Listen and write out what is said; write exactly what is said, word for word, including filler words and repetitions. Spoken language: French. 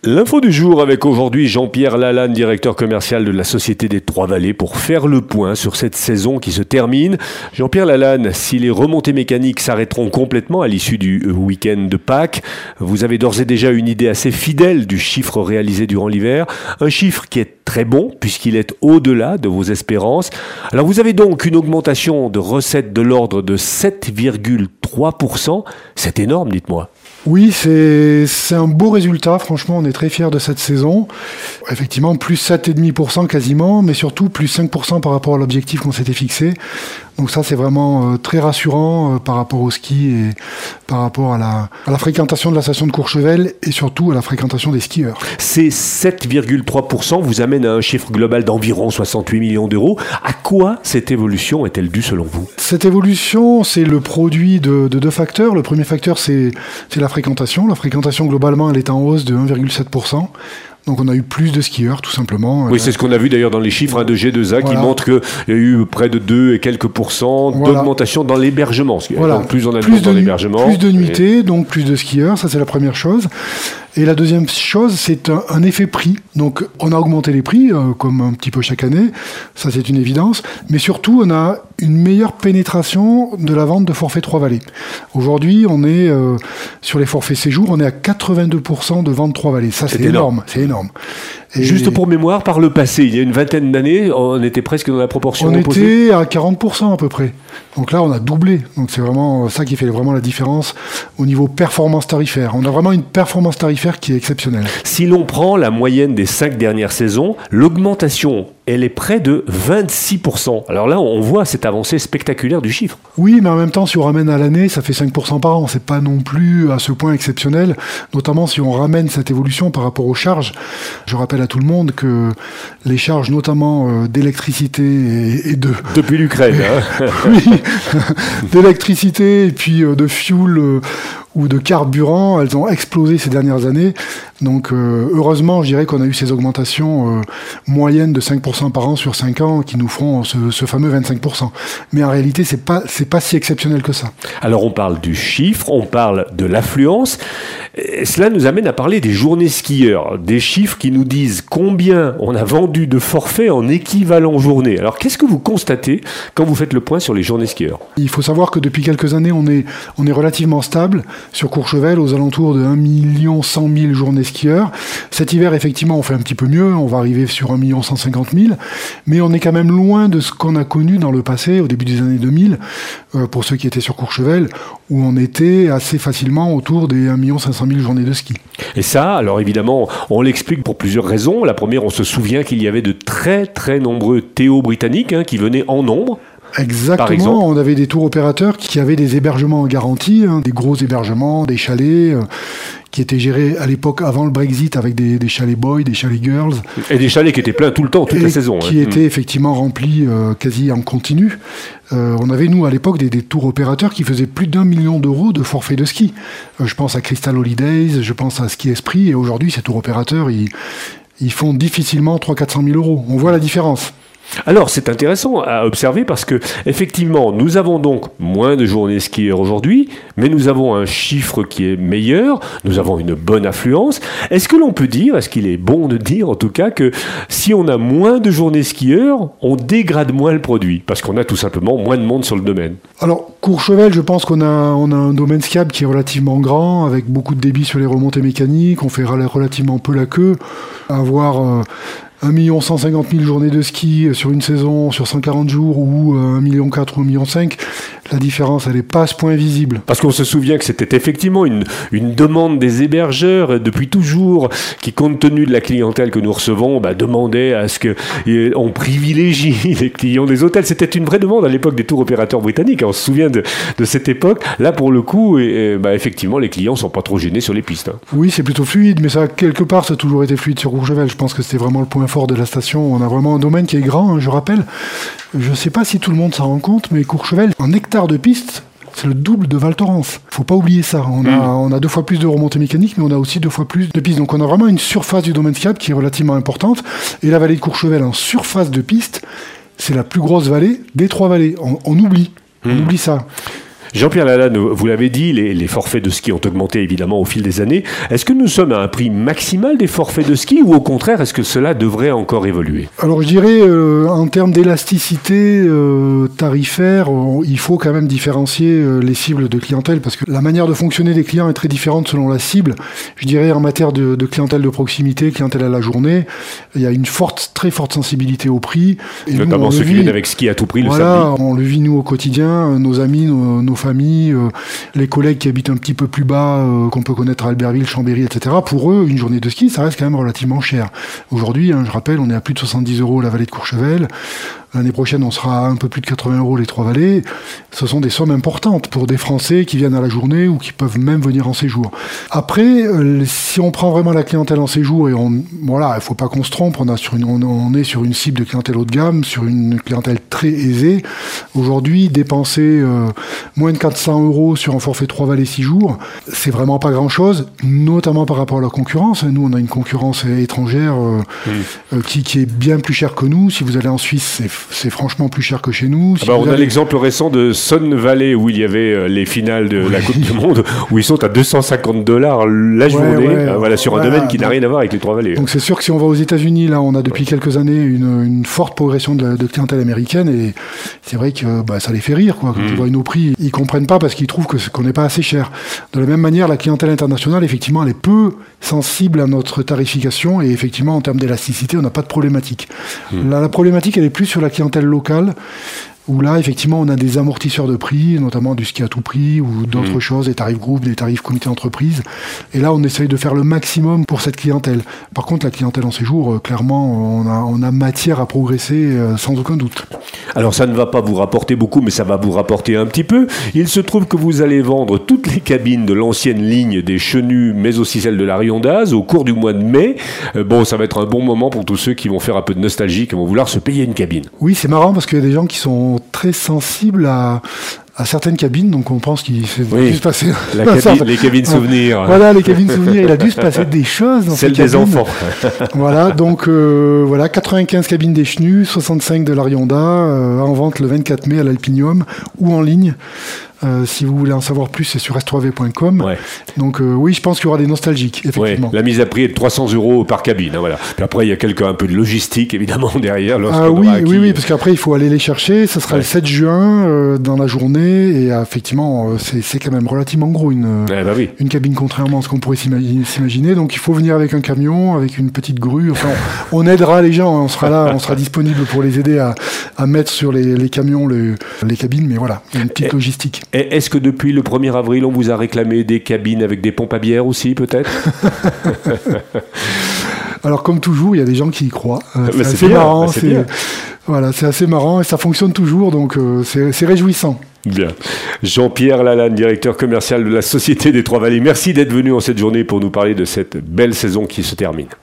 L'info du jour avec aujourd'hui Jean-Pierre Lalanne, directeur commercial de la Société des Trois-Vallées, pour faire le point sur cette saison qui se termine. Jean-Pierre Lalanne, si les remontées mécaniques s'arrêteront complètement à l'issue du week-end de Pâques, vous avez d'ores et déjà une idée assez fidèle du chiffre réalisé durant l'hiver. Un chiffre qui est très bon puisqu'il est au-delà de vos espérances. Alors vous avez donc une augmentation de recettes de l'ordre de sept virgule trois pour cent. C'est énorme, dites-moi. Oui, c'est, c'est un beau résultat. Franchement, on est très fiers de cette saison. Effectivement, plus sept virgule cinq pour cent quasiment, mais surtout plus cinq pour cent par rapport à l'objectif qu'on s'était fixé. Donc ça, c'est vraiment euh, très rassurant euh, par rapport au ski et par rapport à la, à la fréquentation de la station de Courchevel et surtout à la fréquentation des skieurs. Ces sept virgule trois pour cent vous amènent à un chiffre global d'environ soixante-huit millions d'euros. À quoi cette évolution est-elle due selon vous ? Cette évolution, c'est le produit de, de deux facteurs. Le premier facteur, c'est, c'est la fréquentation. La fréquentation, globalement, elle est en hausse de un virgule sept pour cent. Donc on a eu plus de skieurs, tout simplement. Oui, c'est ce qu'on a vu d'ailleurs dans les chiffres hein, de G deux A voilà. qui montrent qu'il y a eu près de deux et quelques pourcents voilà. d'augmentation dans l'hébergement. Voilà. Donc plus on a plus de dans l'hébergement. Plus de nuitées, et... donc plus de skieurs, ça c'est la première chose. Et la deuxième chose, c'est un, un effet prix. Donc on a augmenté les prix, euh, comme un petit peu chaque année, ça c'est une évidence. Mais surtout, on a une meilleure pénétration de la vente de forfaits Trois-Vallées. Aujourd'hui, on est euh, sur les forfaits séjour, on est à quatre-vingt-deux pour cent de vente Trois-Vallées. Ça c'est, c'est énorme, énorme, c'est énorme. Et juste pour mémoire, par le passé, il y a une vingtaine d'années, on était presque dans la proportion on opposée. On était à quarante pour cent à peu près. Donc là, on a doublé. Donc c'est vraiment ça qui fait vraiment la différence au niveau performance tarifaire. On a vraiment une performance tarifaire qui est exceptionnelle. Si l'on prend la moyenne des cinq dernières saisons, l'augmentation, elle est près de vingt-six pour cent. Alors là, on voit cette avancée spectaculaire du chiffre. Oui, mais en même temps, si on ramène à l'année, ça fait cinq pour cent par an. C'est pas non plus à ce point exceptionnel, notamment si on ramène cette évolution par rapport aux charges. Je rappelle à tout le monde que les charges, notamment euh, d'électricité et, et de... Depuis l'Ukraine, hein. Oui, d'électricité et puis euh, de fuel... Euh, ou de carburant, elles ont explosé ces dernières années. Donc euh, heureusement, je dirais qu'on a eu ces augmentations euh, moyennes de cinq pour cent par an sur cinq ans qui nous feront ce, ce fameux vingt-cinq pour cent. Mais en réalité, c'est pas, c'est pas si exceptionnel que ça. Alors on parle du chiffre, on parle de l'affluence. Et cela nous amène à parler des journées skieurs, des chiffres qui nous disent combien on a vendu de forfaits en équivalent journée. Alors qu'est-ce que vous constatez quand vous faites le point sur les journées skieurs ? Il faut savoir que depuis quelques années, on est, on est relativement stable sur Courchevel, aux alentours de un million cent mille journées skieurs. Cet hiver, effectivement, on fait un petit peu mieux, on va arriver sur un million cent cinquante mille, mais on est quand même loin de ce qu'on a connu dans le passé, au début des années deux mille, euh, pour ceux qui étaient sur Courchevel, où on était assez facilement autour des un million cinq cent mille journées de ski. Et ça, alors évidemment, on l'explique pour plusieurs raisons. La première, on se souvient qu'il y avait de très très nombreux Théo britanniques hein, qui venaient en nombre. Exactement, on avait des tours opérateurs qui avaient des hébergements en garantie, hein, des gros hébergements, des chalets euh, qui étaient gérés à l'époque avant le Brexit avec des, des chalets boys, des chalets girls. Et des chalets qui étaient pleins tout le temps, toute la saison. Qui hein. étaient effectivement remplis euh, quasi en continu. Euh, on avait, nous, à l'époque, des, des tours opérateurs qui faisaient plus d'un million d'euros de forfait de ski. Euh, je pense à Crystal Holidays, je pense à Ski Esprit, et aujourd'hui, ces tours opérateurs, ils, ils font difficilement trois cents à quatre cent mille euros. On voit la différence. Alors, c'est intéressant à observer parce que, effectivement, nous avons donc moins de journées skieurs aujourd'hui, mais nous avons un chiffre qui est meilleur, nous avons une bonne affluence. Est-ce que l'on peut dire, est-ce qu'il est bon de dire en tout cas, que si on a moins de journées skieurs, on dégrade moins le produit parce qu'on a tout simplement moins de monde sur le domaine ? Alors, Courchevel, je pense qu'on a, on a un domaine skiable qui est relativement grand, avec beaucoup de débit sur les remontées mécaniques, on fait relativement peu la queue, avoir... Euh, un million cent cinquante mille journées de ski sur une saison, sur cent quarante jours, ou un million quatre ou un million cinq, la différence, elle n'est pas à ce point visible. Parce qu'on se souvient que c'était effectivement une, une demande des hébergeurs depuis toujours, qui, compte tenu de la clientèle que nous recevons, bah, demandait à ce qu'on privilégie les clients des hôtels. C'était une vraie demande à l'époque des tours opérateurs britanniques. On se souvient de, de cette époque. Là, pour le coup, et, et, bah, effectivement, les clients ne sont pas trop gênés sur les pistes. Hein. Oui, c'est plutôt fluide, mais ça, quelque part, ça a toujours été fluide sur Courchevel. Je pense que c'était vraiment le point fort de la station. On a vraiment un domaine qui est grand, hein, je rappelle. Je ne sais pas si tout le monde s'en rend compte, mais Courchevel, en hectares de piste, c'est le double de Val Thorens. Il ne faut pas oublier ça. On a, mmh. on a deux fois plus de remontées mécaniques, mais on a aussi deux fois plus de pistes. Donc on a vraiment une surface du domaine skiable qui est relativement importante. Et la vallée de Courchevel, en surface de piste, c'est la plus grosse vallée des Trois-Vallées. On, on oublie. Mmh. On oublie ça. Jean-Pierre Lalanne, vous l'avez dit, les, les forfaits de ski ont augmenté évidemment au fil des années. Est-ce que nous sommes à un prix maximal des forfaits de ski ou au contraire, est-ce que cela devrait encore évoluer ? Alors je dirais, euh, en termes d'élasticité euh, tarifaire, on, il faut quand même différencier euh, les cibles de clientèle parce que la manière de fonctionner des clients est très différente selon la cible. Je dirais en matière de, de clientèle de proximité, clientèle à la journée, il y a une forte, très forte sensibilité au prix. Et notamment nous, ceux vit, qui viennent avec ski à tout prix le voilà, samedi. On le vit nous au quotidien, nos amis, nos, nos familles, euh, les collègues qui habitent un petit peu plus bas, euh, qu'on peut connaître à Albertville, Chambéry, et cetera. Pour eux, une journée de ski, ça reste quand même relativement cher. Aujourd'hui, hein, je rappelle, on est à plus de soixante-dix euros la vallée de Courchevel. L'année prochaine, on sera à un peu plus de quatre-vingts euros les Trois-Vallées. Ce sont des sommes importantes pour des Français qui viennent à la journée ou qui peuvent même venir en séjour. Après, euh, si on prend vraiment la clientèle en séjour, et on, voilà, il ne faut pas qu'on se trompe, on, a sur une, on, on est sur une cible de clientèle haut de gamme, sur une clientèle très aisée. Aujourd'hui, dépenser euh, moins de quatre cents euros sur un forfait Trois-Vallées six jours, c'est vraiment pas grand-chose, notamment par rapport à la concurrence. Nous, on a une concurrence étrangère euh, mmh. euh, qui, qui est bien plus chère que nous. Si vous allez en Suisse, c'est c'est franchement plus cher que chez nous. Si ah bah on avez... a l'exemple récent de Sun Valley où il y avait euh, les finales de oui. la Coupe du Monde où ils sont à deux cent cinquante dollars la journée, ouais, ouais, euh, voilà, sur ouais, un domaine qui n'a rien à voir avec les Trois-Vallées. Donc c'est sûr que si on va aux États-Unis, là, on a depuis ouais. quelques années une, une forte progression de, de clientèle américaine et c'est vrai que bah, ça les fait rire, quoi. Quand mmh. ils voient nos prix, ils comprennent pas parce qu'ils trouvent que, qu'on n'est pas assez cher. De la même manière, la clientèle internationale, effectivement, elle est peu sensible à notre tarification et effectivement, en termes d'élasticité, on n'a pas de problématique. Mmh. Là, la problématique, elle est plus sur la clientèle locale, où là, effectivement, on a des amortisseurs de prix, notamment du ski à tout prix ou d'autres mmh. choses, des tarifs groupes, des tarifs comité d'entreprise. Et là, on essaye de faire le maximum pour cette clientèle. Par contre, la clientèle en séjour, euh, clairement, on a, on a matière à progresser euh, sans aucun doute. Alors, ça ne va pas vous rapporter beaucoup, mais ça va vous rapporter un petit peu. Il se trouve que vous allez vendre toutes les cabines de l'ancienne ligne des Chenus, mais aussi celles de la Riondaz, au cours du mois de mai. Euh, bon, ça va être un bon moment pour tous ceux qui vont faire un peu de nostalgie, qui vont vouloir se payer une cabine. Oui, c'est marrant parce qu'il y a des gens qui sont très sensibles à, à certaines cabines, donc on pense qu'il s'est oui, dû se passer... La cabine, les cabines souvenirs. Voilà, les cabines souvenirs, il a dû se passer des choses dans Celles ces cabines. Des enfants. Voilà, donc euh, voilà, quatre-vingt-quinze cabines des Chenus, soixante-cinq de la Rionda, euh, en vente le vingt-quatre mai à l'Alpinium ou en ligne. Euh, si vous voulez en savoir plus, c'est sur s trois v point com. Ouais. Donc euh, oui, je pense qu'il y aura des nostalgiques, effectivement. Ouais, la mise à prix est de trois cents euros par cabine. Hein, voilà. Puis après, il y a quelques, un peu de logistique, évidemment, derrière. Ah oui, oui, oui, parce qu'après, il faut aller les chercher. Ça sera ouais. le sept juin euh, dans la journée. Et euh, effectivement, euh, c'est, c'est quand même relativement gros, une, eh ben oui. une cabine, contrairement à ce qu'on pourrait s'imaginer, s'imaginer. Donc il faut venir avec un camion, avec une petite grue. Enfin, on, on aidera les gens. Hein, on sera là, on sera disponible pour les aider à, à mettre sur les, les camions le, les cabines. Mais voilà, il y a une petite et, logistique. Et est-ce que depuis le premier avril, on vous a réclamé des cabines avec des pompes à bière aussi, peut-être? Alors, comme toujours, il y a des gens qui y croient. Euh, c'est, c'est assez bien, marrant. bah c'est c'est, bien. Voilà, c'est assez marrant et ça fonctionne toujours, donc euh, c'est, c'est réjouissant. Bien. Jean-Pierre Lalanne, directeur commercial de la Société des Trois-Vallées. Merci d'être venu en cette journée pour nous parler de cette belle saison qui se termine.